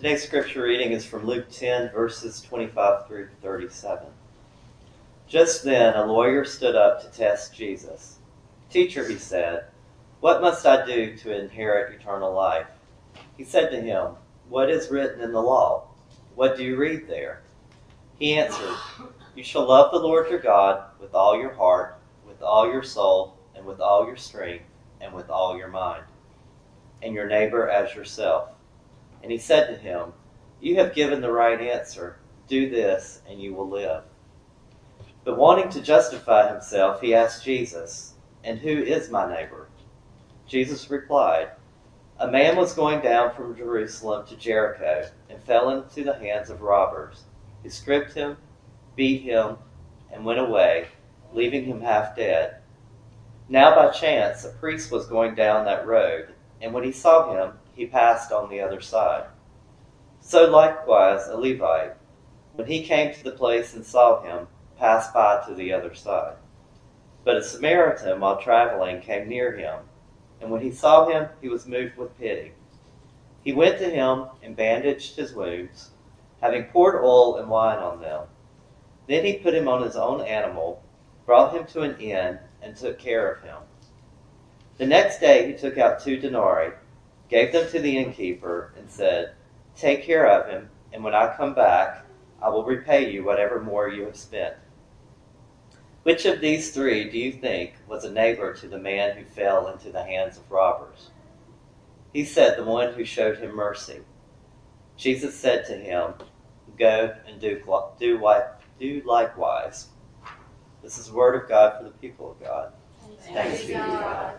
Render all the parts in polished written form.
Today's scripture reading is from Luke 10, verses 25 through 37. Just then a lawyer stood up to test Jesus. "Teacher," he said, "what must I do to inherit eternal life?" He said to him, "What is written in the law? What do you read there?" He answered, "You shall love the Lord your God with all your heart, with all your soul, and with all your strength, and with all your mind, and your neighbor as yourself." And he said to him, "You have given the right answer. Do this, and you will live." But wanting to justify himself, he asked Jesus, "And who is my neighbor?" Jesus replied, "A man was going down from Jerusalem to Jericho and fell into the hands of robbers, who stripped him, beat him, and went away, leaving him half dead. Now by chance a priest was going down that road, and when he saw him, he passed on the other side. So likewise a Levite, when he came to the place and saw him, passed by to the other side. But a Samaritan, while traveling, came near him, and when he saw him, he was moved with pity. He went to him and bandaged his wounds, having poured oil and wine on them. Then he put him on his own animal, brought him to an inn, and took care of him. The next day he took out 2 denarii, gave them to the innkeeper, and said, "Take care of him, and when I come back, I will repay you whatever more you have spent." Which of these 3 do you think was a neighbor to the man who fell into the hands of robbers? He said, "The one who showed him mercy." Jesus said to him, "Go and do likewise." This is the word of God for the people of God. Thanks be to God.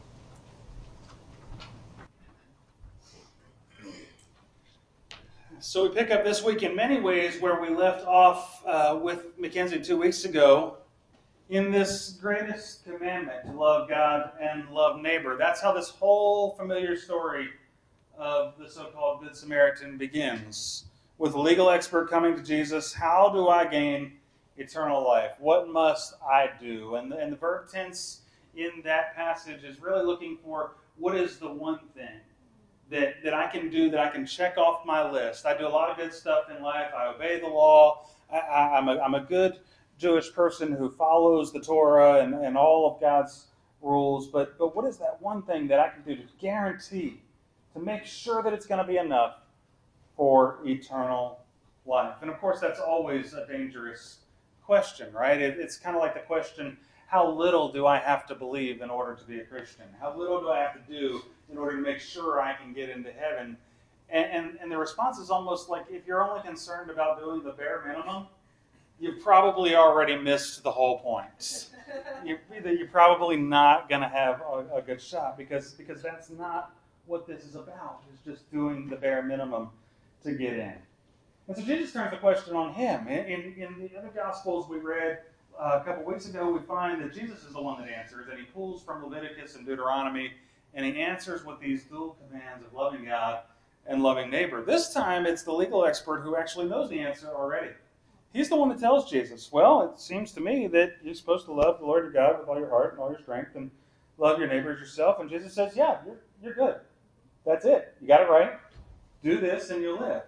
So we pick up this week in many ways where we left off with Mackenzie 2 weeks ago in this greatest commandment, to love God and love neighbor. That's how this whole familiar story of the so-called Good Samaritan begins, with a legal expert coming to Jesus. How do I gain eternal life? What must I do? And the verb tense in that passage is really looking for what is the one thing that I can do, that I can check off my list. I do a lot of good stuff in life. I obey the law. I'm a good Jewish person who follows the Torah and all of God's rules. But what is that one thing that I can do to guarantee, to make sure that it's going to be enough for eternal life? And of course, that's always a dangerous question, right? It's kind of like the question, how little do I have to believe in order to be a Christian? How little do I have to do in order to make sure I can get into heaven? And the response is almost like, if you're only concerned about doing the bare minimum, you've probably already missed the whole point. You're probably not going to have a good shot, because that's not what this is about. It's just doing the bare minimum to get in. And so Jesus turns the question on him. In the other Gospels we read a couple weeks ago, we find that Jesus is the one that answers, and he pulls from Leviticus and Deuteronomy, and he answers with these dual commands of loving God and loving neighbor. This time it's the legal expert who actually knows the answer already. He's the one that tells Jesus, well, it seems to me that you're supposed to love the Lord your God with all your heart and all your strength, and love your neighbor as yourself. And Jesus says, yeah, you're good. That's it. You got it right. Do this and you'll live.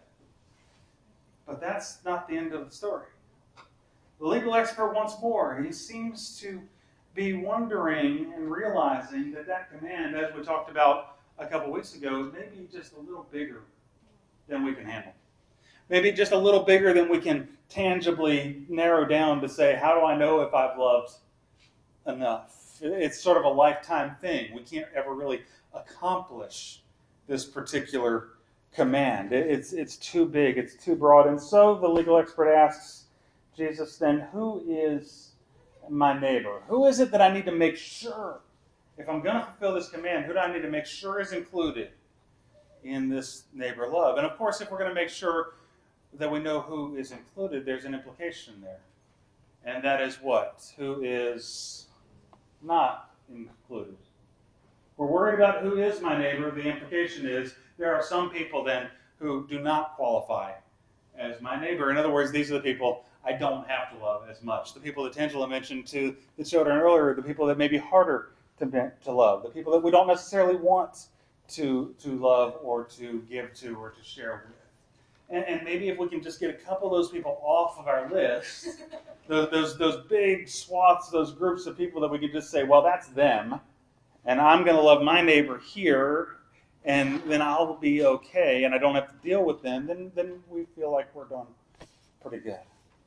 But that's not the end of the story. The legal expert wants more. He seems to be wondering and realizing that command, as we talked about a couple weeks ago, is maybe just a little bigger than we can handle. Maybe just a little bigger than we can tangibly narrow down to say, how do I know if I've loved enough? It's sort of a lifetime thing. We can't ever really accomplish this particular command. It's too big. It's too broad. And so the legal expert asks Jesus, then, who is my neighbor? Who is it that I need to make sure, if I'm going to fulfill this command, who do I need to make sure is included in this neighbor love? And of course, if we're going to make sure that we know who is included, there's an implication there. And that is what? Who is not included? We're worried about who is my neighbor. The implication is there are some people then who do not qualify as my neighbor. In other words, these are the people I don't have to love as much. The people that Tangela mentioned to the children earlier, the people that may be harder to love, the people that we don't necessarily want to love or to give to or to share with. And maybe if we can just get a couple of those people off of our list, those big swaths, those groups of people that we could just say, well, that's them, and I'm going to love my neighbor here, and then I'll be okay, and I don't have to deal with them, then we feel like we're doing pretty good.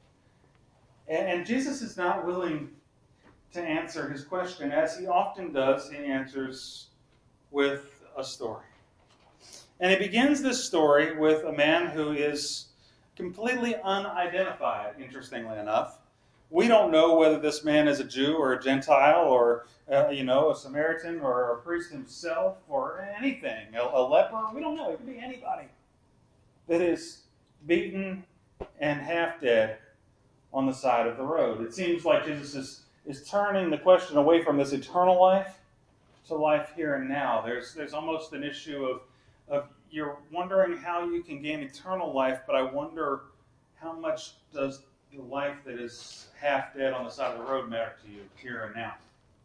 And Jesus is not willing to answer his question. As he often does, he answers with a story. And he begins this story with a man who is completely unidentified, interestingly enough. We don't know whether this man is a Jew or a Gentile or, a Samaritan or a priest himself or anything, a leper. We don't know. It could be anybody that is beaten and half dead on the side of the road. It seems like Jesus is turning the question away from this eternal life to life here and now. There's almost an issue of you're wondering how you can gain eternal life, but I wonder how much does the life that is half dead on the side of the road matter to you here and now?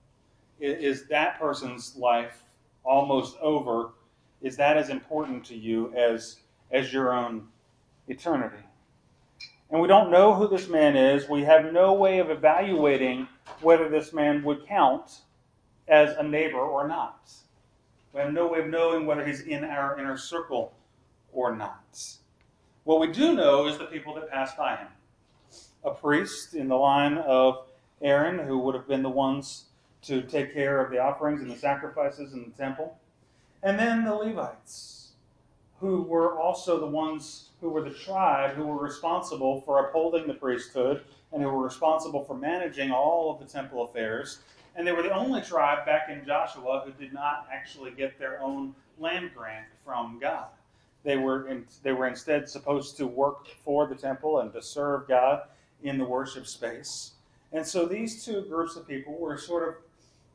Is that person's life almost over? Is that as important to you as your own eternity? And we don't know who this man is. We have no way of evaluating whether this man would count as a neighbor or not. We have no way of knowing whether he's in our inner circle or not. What we do know is the people that passed by him. A priest in the line of Aaron, who would have been the ones to take care of the offerings and the sacrifices in the temple. And then the Levites, who were also the ones who were the tribe who were responsible for upholding the priesthood and who were responsible for managing all of the temple affairs. And they were the only tribe back in Joshua who did not actually get their own land grant from God. They were instead supposed to work for the temple and to serve God in the worship space. And so these two groups of people were sort of,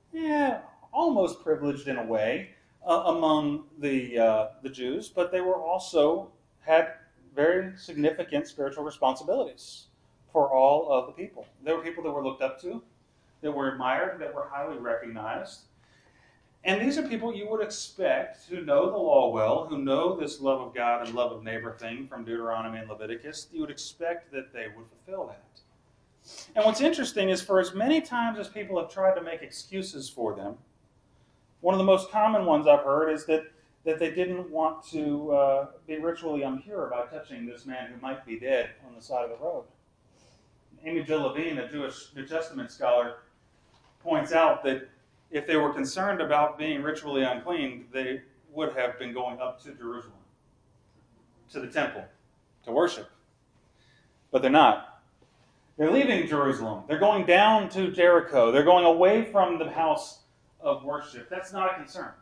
almost privileged in a way among the Jews, but they were also had very significant spiritual responsibilities for all of the people. There were people that were looked up to, that were admired, that were highly recognized. And these are people you would expect who know the law well, who know this love of God and love of neighbor thing from Deuteronomy and Leviticus. You would expect that they would fulfill that. And what's interesting is for as many times as people have tried to make excuses for them, one of the most common ones I've heard is that they didn't want to be ritually impure by touching this man who might be dead on the side of the road. Amy Jill Levine, a Jewish New Testament scholar, points out that if they were concerned about being ritually unclean, they would have been going up to Jerusalem, to the temple, to worship. But they're not. They're leaving Jerusalem. They're going down to Jericho. They're going away from the house of worship. That's not a concern.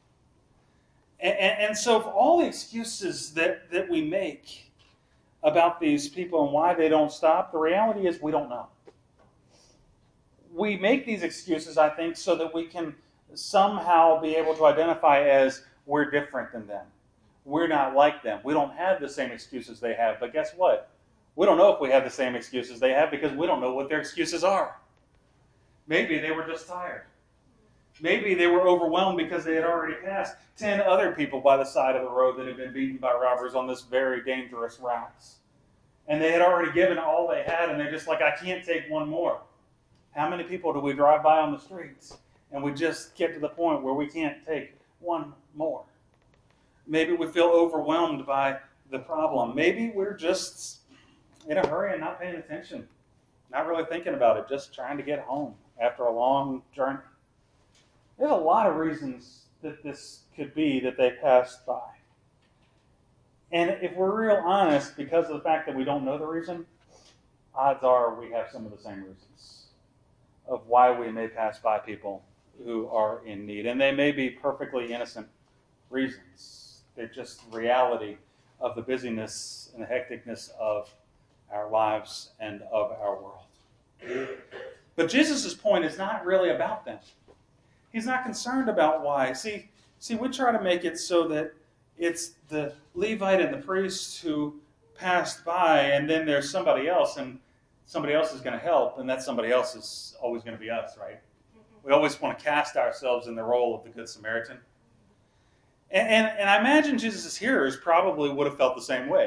And so for all the excuses that we make about these people and why they don't stop, the reality is we don't know. We make these excuses, I think, so that we can somehow be able to identify as we're different than them. We're not like them. We don't have the same excuses they have. But guess what? We don't know if we have the same excuses they have because we don't know what their excuses are. Maybe they were just tired. Maybe they were overwhelmed because they had already passed 10 other people by the side of the road that had been beaten by robbers on this very dangerous route. And they had already given all they had, and they're just like, I can't take one more. How many people do we drive by on the streets and we just get to the point where we can't take one more? Maybe we feel overwhelmed by the problem. Maybe we're just in a hurry and not paying attention, not really thinking about it, just trying to get home after a long journey. There's a lot of reasons that this could be that they passed by. And if we're real honest, because of the fact that we don't know the reason, odds are we have some of the same reasons of why we may pass by people who are in need. And they may be perfectly innocent reasons. They're just reality of the busyness and the hecticness of our lives and of our world. But Jesus' point is not really about them. He's not concerned about why. See, we try to make it so that it's the Levite and the priest who passed by, and then there's somebody else, and somebody else is going to help, and that somebody else is always going to be us, right? We always want to cast ourselves in the role of the Good Samaritan. And I imagine Jesus' hearers probably would have felt the same way.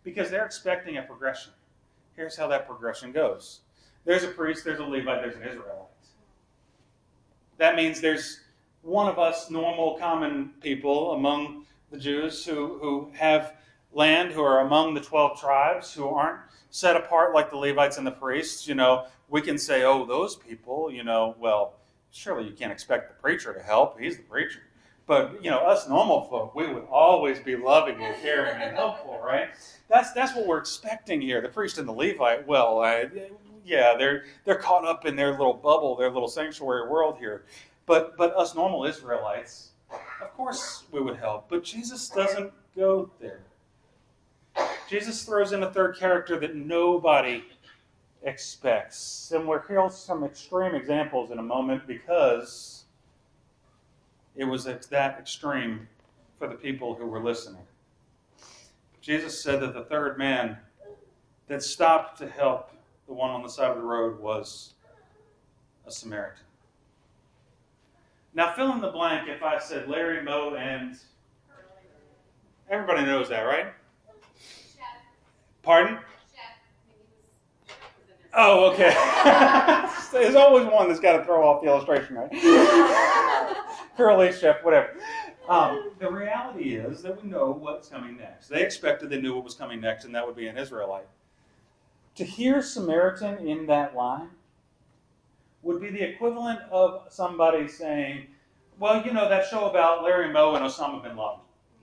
because they're expecting a progression. Here's how that progression goes. There's a priest, there's a Levite, there's an Israelite. That means there's one of us normal, common people among the Jews who have land, who are among the 12 tribes, who aren't set apart like the Levites and the priests. We can say, oh, those people, well, surely you can't expect the preacher to help. He's the preacher. But, us normal folk, we would always be loving and caring and helpful, right? That's what we're expecting here. The priest and the Levite, well, they're caught up in their little bubble, their little sanctuary world here. But us normal Israelites, of course we would help. But Jesus doesn't go there. Jesus throws in a third character that nobody expects. And we'll hear some extreme examples in a moment because it was that extreme for the people who were listening. Jesus said that the third man that stopped to help the one on the side of the road was a Samaritan. Now, fill in the blank if I said Larry, Mo, and... Everybody knows that, right? Chef. Pardon? Chef. Oh, okay. There's always one that's got to throw off the illustration, right? Curly, chef, whatever. The reality is that we know what's coming next. They knew what was coming next, and that would be an Israelite. To hear Samaritan in that line would be the equivalent of somebody saying, well, that show about Larry Moe and Osama bin Laden.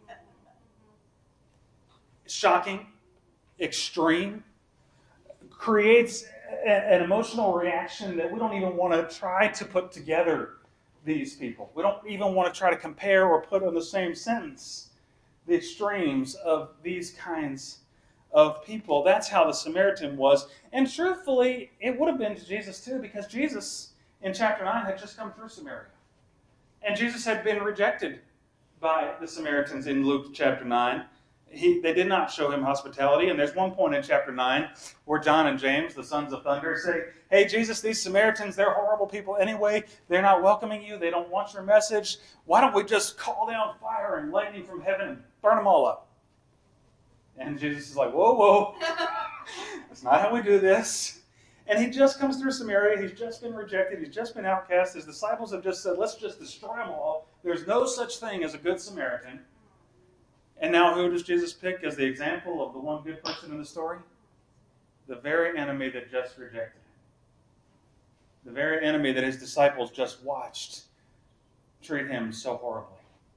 Shocking, extreme, creates an emotional reaction that we don't even want to try to put together these people. We don't even want to try to compare or put in the same sentence the extremes of these kinds of people. That's how the Samaritan was. And truthfully, it would have been to Jesus too, because Jesus, in chapter 9, had just come through Samaria. And Jesus had been rejected by the Samaritans in Luke chapter 9. They did not show him hospitality. And there's one point in chapter 9 where John and James, the sons of thunder, say, hey, Jesus, these Samaritans, they're horrible people anyway. They're not welcoming you. They don't want your message. Why don't we just call down fire and lightning from heaven and burn them all up? And Jesus is like, whoa. That's not how we do this. And he just comes through Samaria. He's just been rejected. He's just been outcast. His disciples have just said, let's just destroy them all. There's no such thing as a good Samaritan. And now who does Jesus pick as the example of the one good person in the story? The very enemy that just rejected him. The very enemy that his disciples just watched treat him so horribly.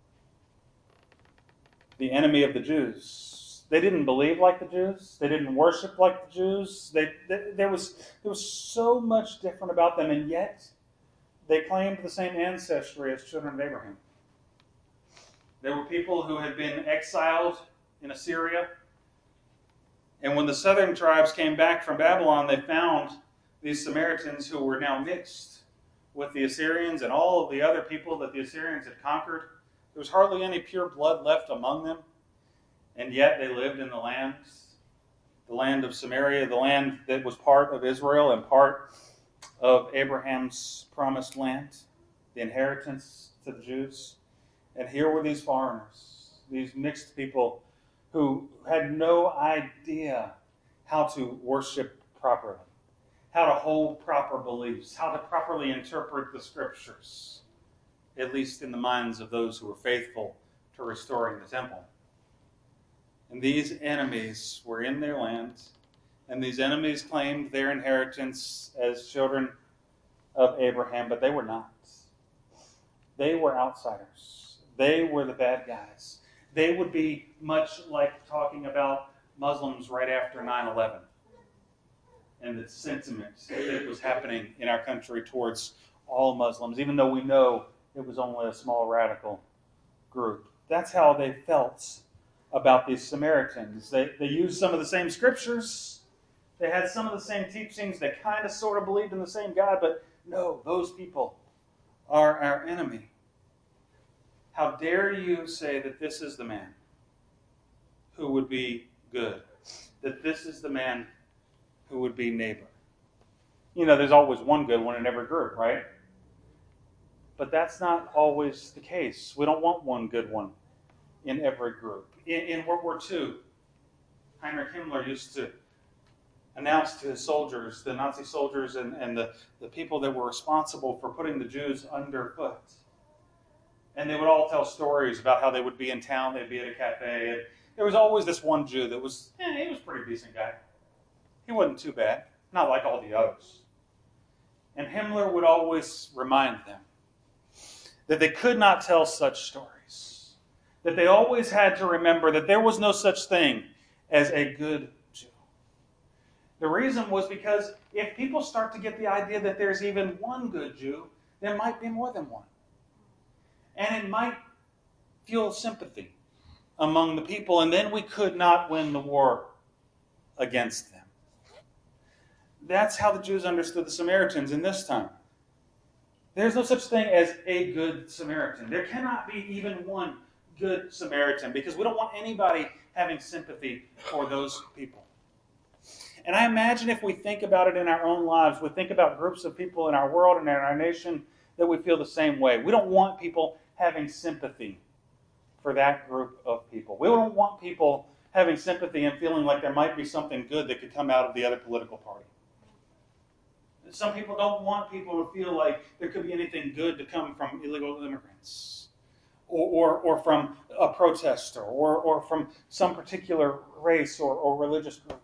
The enemy of the Jews. They didn't believe like the Jews. They didn't worship like the Jews. There was so much different about them, and yet they claimed the same ancestry as children of Abraham. There were people who had been exiled in Assyria. And when the southern tribes came back from Babylon, they found these Samaritans who were now mixed with the Assyrians and all of the other people that the Assyrians had conquered. There was hardly any pure blood left among them. And yet they lived in the land of Samaria, the land that was part of Israel and part of Abraham's promised land, the inheritance to the Jews. And here were these foreigners, these mixed people who had no idea how to worship properly, how to hold proper beliefs, how to properly interpret the scriptures, at least in the minds of those who were faithful to restoring the temple. And these enemies were in their land, and these enemies claimed their inheritance as children of Abraham, but they were not. They were outsiders. They were the bad guys. They would be much like talking about Muslims right after 9/11 and the sentiment that was happening in our country towards all Muslims, even though we know it was only a small radical group. That's how they felt about these Samaritans. They used some of the same scriptures. They had some of the same teachings. They kind of sort of believed in the same God, but no, those people are our enemy. How dare you say that this is the man who would be good, that this is the man who would be neighbor. There's always one good one in every group, right? But that's not always the case. We don't want one good one in every group. In World War II, Heinrich Himmler used to announce to his soldiers, the Nazi soldiers and the people that were responsible for putting the Jews underfoot. And they would all tell stories about how they would be in town, they'd be at a cafe, and there was always this one Jew that was, he was a pretty decent guy. He wasn't too bad, not like all the others. And Himmler would always remind them that they could not tell such stories, that they always had to remember that there was no such thing as a good Jew. The reason was because if people start to get the idea that there's even one good Jew, there might be more than one. And it might fuel sympathy among the people, and then we could not win the war against them. That's how the Jews understood the Samaritans in this time. There's no such thing as a good Samaritan. There cannot be even one good Samaritan, because we don't want anybody having sympathy for those people. And I imagine if we think about it in our own lives, we think about groups of people in our world and in our nation, that we feel the same way. We don't want people having sympathy for that group of people. We don't want people having sympathy and feeling like there might be something good that could come out of the other political party. Some people don't want people to feel like there could be anything good to come from illegal immigrants or from a protester or from some particular race or religious group.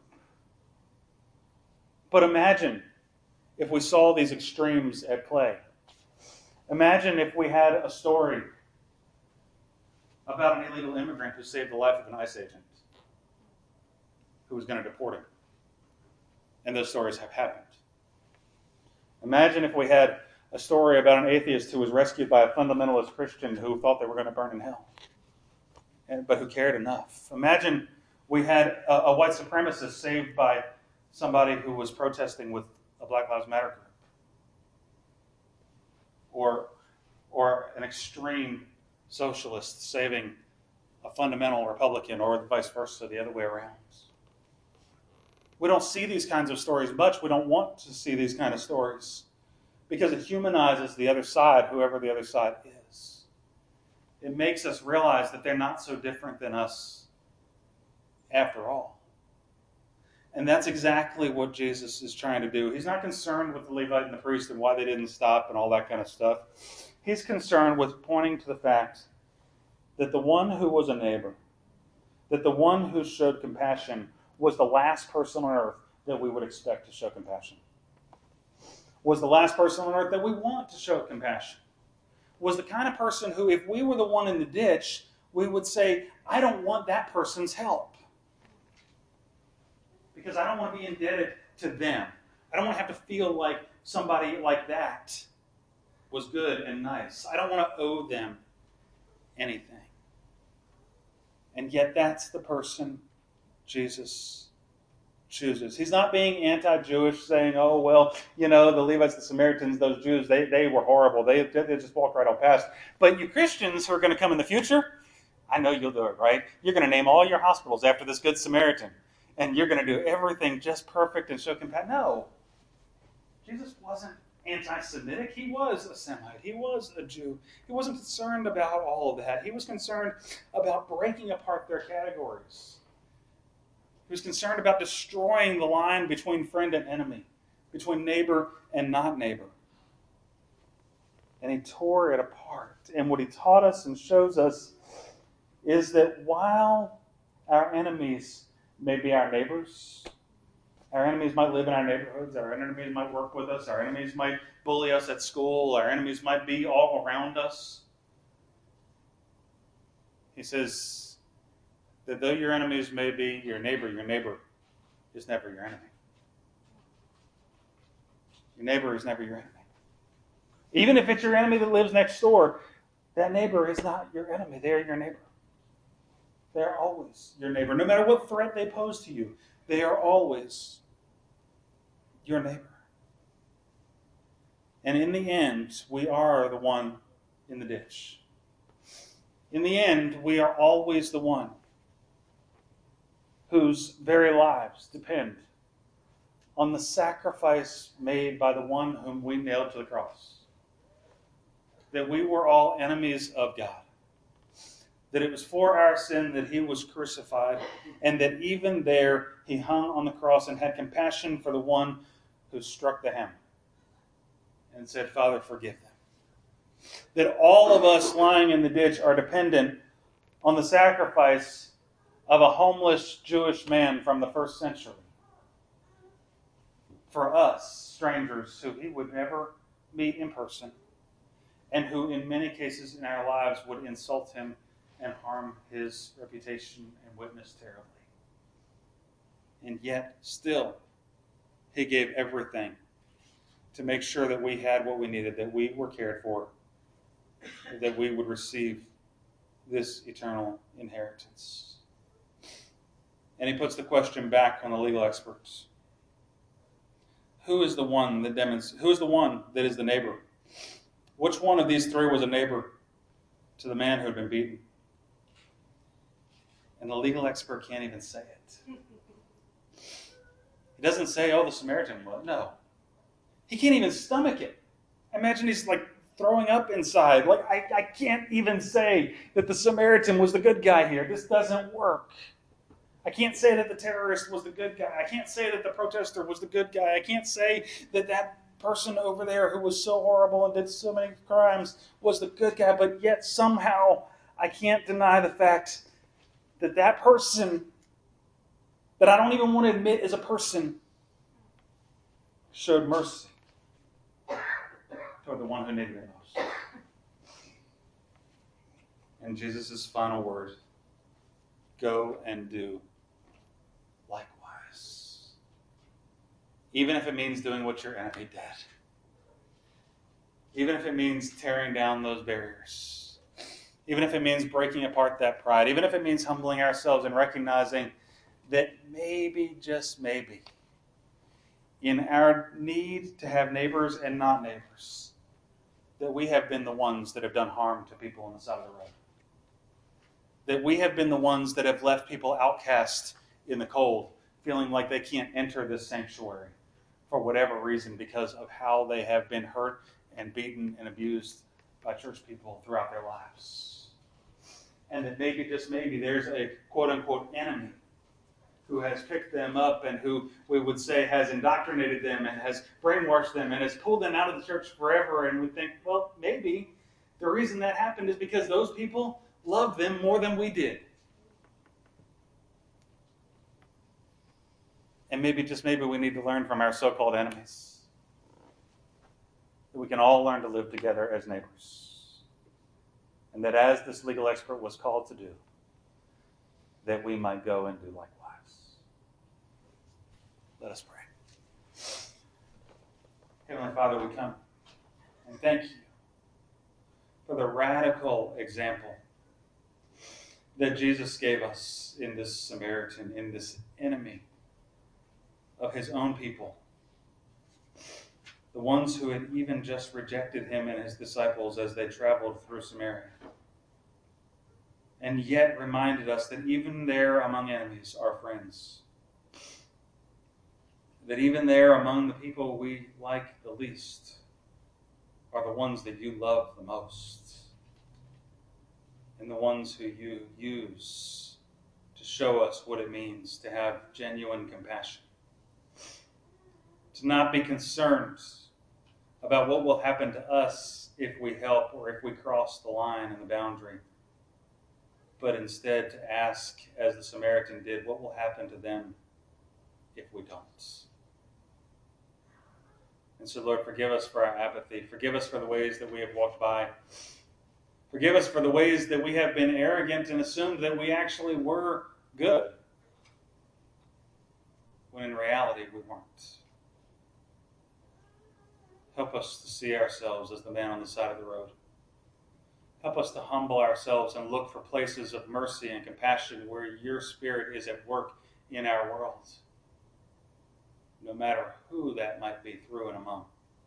But imagine if we saw these extremes at play. Imagine if we had a story about an illegal immigrant who saved the life of an ICE agent who was going to deport him. And those stories have happened. Imagine if we had a story about an atheist who was rescued by a fundamentalist Christian who thought they were going to burn in hell, but who cared enough. Imagine we had a white supremacist saved by somebody who was protesting with a Black Lives Matter group. Or an extreme socialist saving a fundamental Republican, or vice versa, the other way around. We don't see these kinds of stories much. We don't want to see these kind of stories because it humanizes the other side, whoever the other side is. It makes us realize that they're not so different than us after all. And that's exactly what Jesus is trying to do. He's not concerned with the Levite and the priest and why they didn't stop and all that kind of stuff. He's concerned with pointing to the fact that the one who was a neighbor, that the one who showed compassion, was the last person on earth that we would expect to show compassion. Was the last person on earth that we want to show compassion. Was the kind of person who, if we were the one in the ditch, we would say, I don't want that person's help. Because I don't want to be indebted to them. I don't want to have to feel like somebody like that was good and nice. I don't want to owe them anything. And yet that's the person Jesus chooses. He's not being anti-Jewish, saying, oh, well, the Levites, the Samaritans, those Jews, they were horrible. They just walked right on past. But you Christians who are going to come in the future, I know you'll do it, right? You're going to name all your hospitals after this good Samaritan. And you're going to do everything just perfect and show compassion. No. Jesus wasn't anti-Semitic. He was a Semite. He was a Jew. He wasn't concerned about all of that. He was concerned about breaking apart their categories. He was concerned about destroying the line between friend and enemy, between neighbor and not neighbor. And he tore it apart. And what he taught us and shows us is that while our enemies may be our neighbors, our enemies might live in our neighborhoods, our enemies might work with us, our enemies might bully us at school, our enemies might be all around us. He says that though your enemies may be your neighbor is never your enemy. Your neighbor is never your enemy. Even if it's your enemy that lives next door, that neighbor is not your enemy. They're your neighbor. They're always your neighbor. No matter what threat they pose to you, they are always your neighbor. And in the end, we are the one in the ditch. In the end, we are always the one whose very lives depend on the sacrifice made by the one whom we nailed to the cross. That we were all enemies of God. that it was for our sin that he was crucified, and that even there he hung on the cross and had compassion for the one who struck the hammer and said, Father, forgive them. That all of us lying in the ditch are dependent on the sacrifice of a homeless Jewish man from the first century. For us, strangers who he would never meet in person, and who in many cases in our lives would insult him and harm his reputation and witness terribly. And yet, still, he gave everything to make sure that we had what we needed, that we were cared for, that we would receive this eternal inheritance. And he puts the question back on the legal experts. Who is the one that is the neighbor? Which one of these three was a neighbor to the man who had been beaten? And the legal expert can't even say it. He doesn't say, the Samaritan was. No. He can't even stomach it. Imagine he's like throwing up inside. Like, I can't even say that the Samaritan was the good guy here. This doesn't work. I can't say that the terrorist was the good guy. I can't say that the protester was the good guy. I can't say that person over there who was so horrible and did so many crimes was the good guy, but yet somehow I can't deny the fact that person that I don't even want to admit is a person showed mercy toward the one who needed it most. And Jesus' final word, go and do likewise. Even if it means doing what your enemy did. Even if it means tearing down those barriers. Even if it means breaking apart that pride. Even if it means humbling ourselves and recognizing that maybe, just maybe, in our need to have neighbors and not neighbors, that we have been the ones that have done harm to people on the side of the road. That we have been the ones that have left people outcast in the cold, feeling like they can't enter this sanctuary for whatever reason because of how they have been hurt and beaten and abused by church people throughout their lives. And that maybe, just maybe, there's a quote-unquote enemy who has picked them up and who we would say has indoctrinated them and has brainwashed them and has pulled them out of the church forever. And we think, well, maybe the reason that happened is because those people loved them more than we did. And maybe, just maybe, we need to learn from our so-called enemies. That we can all learn to live together as neighbors. And that as this legal expert was called to do, that we might go and do likewise. Let us pray. Heavenly Father, we come and thank you for the radical example that Jesus gave us in this Samaritan, in this enemy of his own people. The ones who had even just rejected him and his disciples as they traveled through Samaria. And yet reminded us that even there among enemies are friends. That even there among the people we like the least are the ones that you love the most. And the ones who you use to show us what it means to have genuine compassion. To not be concerned about what will happen to us if we help or if we cross the line and the boundary. But instead to ask, as the Samaritan did, what will happen to them if we don't? And so, Lord, forgive us for our apathy. Forgive us for the ways that we have walked by. Forgive us for the ways that we have been arrogant and assumed that we actually were good, when in reality we weren't. Help us to see ourselves as the man on the side of the road. Help us to humble ourselves and look for places of mercy and compassion where your Spirit is at work in our world, no matter who that might be through and among.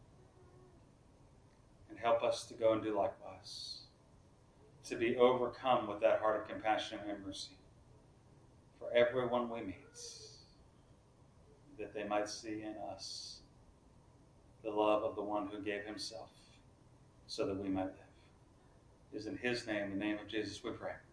And help us to go and do likewise, to be overcome with that heart of compassion and mercy for everyone we meet, that they might see in us the love of the one who gave himself so that we might live. It is in his name, the name of Jesus, we pray.